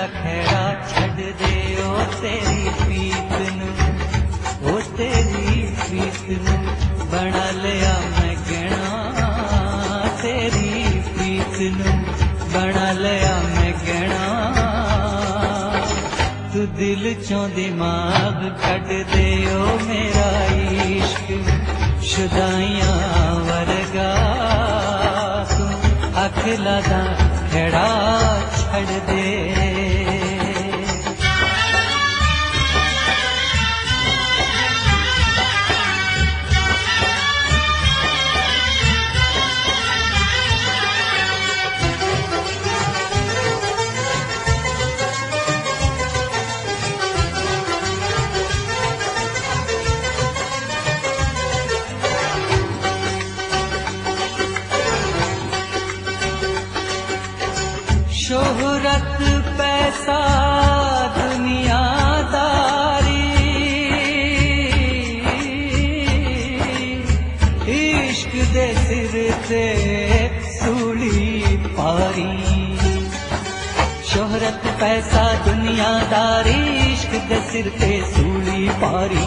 दा खैरा छड़ दे ओ तेरी प्रीत नू, ओ तेरी प्रीत नू बना लिया मैं गहना, तेरी प्रीत नू बना लिया मैं गहना। तू दिल चों दिमाग कट दे ओ मेरा इश्क शुदाइयां वर्गा, तू अखिला दा खैड़ा छड़ दे। शोहरत पैसा दुनियादारी, इश्क दे सिर ते सूली पारी। शोहरत पैसा दुनियादारी, इश्क दे सिर ते सूली पारी।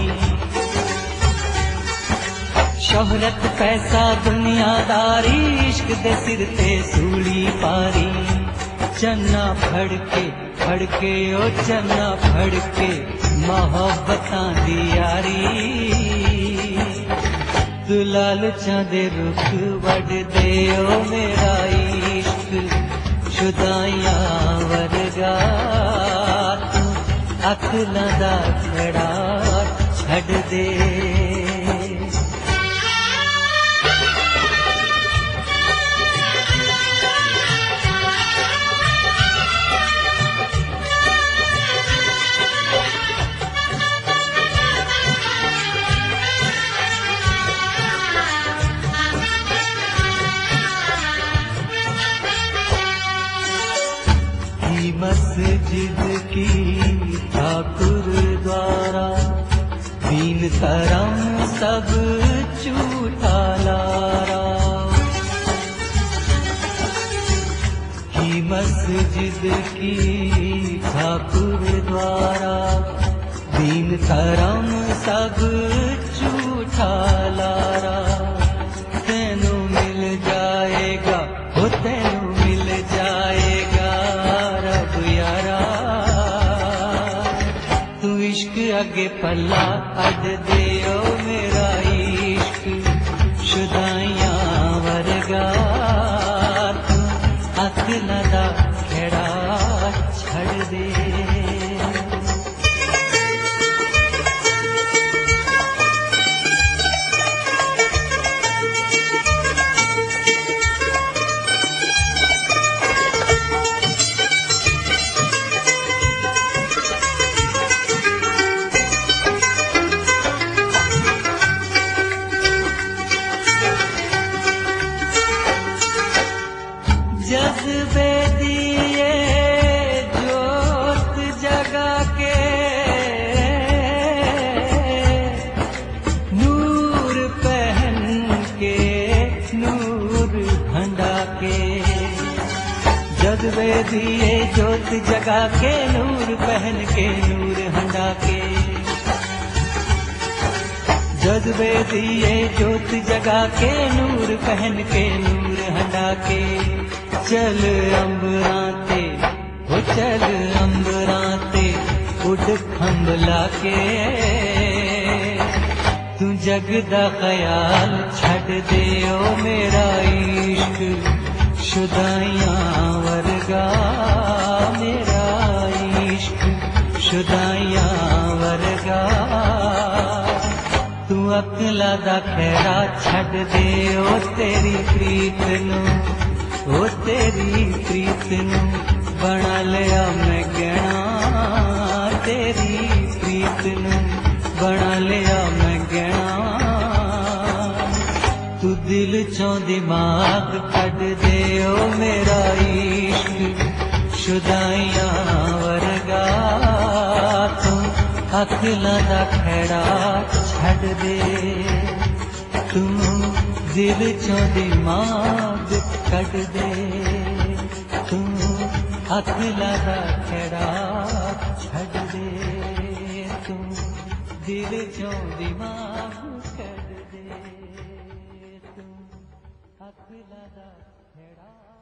शोहरत पैसा दुनियादारी, इश्क दे सिर ते सूली पारी। चन्ना फड़के ओ चन्ना फड़के मोहब्बतां दी यारी, तू लालचां दे रुख वड दे ओ मेरा इश्क शुदाइयां वर्गा, तू अखिलां दा खड़ा छड़ दे। मस्जिद की ठाकुर द्वारा दीन करम सब झूठा लारा, की मस्जिद की ठाकुर द्वारा दीन करम सब झूठा लारा। तेनू मिल जाएगा हो तेनू मिल जाएगा अगे पल्ला अड दे ओ मेरा इश्क शुदाइयां वर्गा, तू अखिलां दा खैड़ा छड़ दे। जज्बे दिए जोत जगा के, नूर पहन के नूर हंडा के। जज्बे दिए जोत जगा के नूर पहन के नूर हंडा के। जज्बे दिए जोत जगा के नूर पहन के नूर हंडा के। चल अंबरां ते हो चल अंबरां ते उड़ खंभला के, तू जग दा ख्याल छड़ दे ओ मेरा इश्क शुदाइयां वर्गा, मेरा इश्क शुदाइयां वर्गा। तू अकला दा खैरा छड़ दे ओ तेरी प्रीत नू, ओ तेरी प्रीत नू बना लिया मैं गहना, तेरी प्रीत नू बना लिया मैं गहना। तू दिल चों दिमाग कढ दे ओ मेरा इश्क शुदाइयां वर्गा, तू अकलां दा खैड़ा छड़ दे। तू दिल चों दिमाग कढ दे, तू हथ लादा खड़ा छड़ दे तू दिल चों दिमाग कढ़ दे तू हथ लादा खड़ा